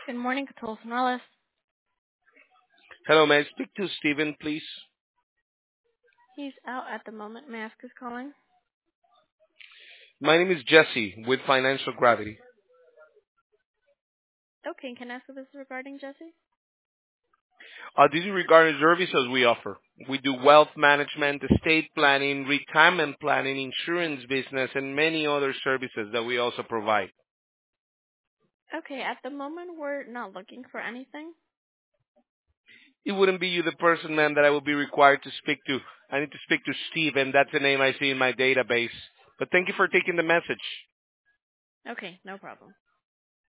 Good morning, Catola Morales. Hello, may I speak to Steven, please? He's out at the moment. May I ask who's calling? My name is Jesse with Financial Gravity. Okay, can I ask what this is regarding, Jesse? This is regarding services we offer. We do wealth management, estate planning, retirement planning, insurance business, and many other services that we also provide. Okay, at the moment we're not looking for anything. It wouldn't be you the person, ma'am, that I would be required to speak to. I need to speak to Steve, and that's the name I see in my database. But thank you for taking the message. Okay, no problem.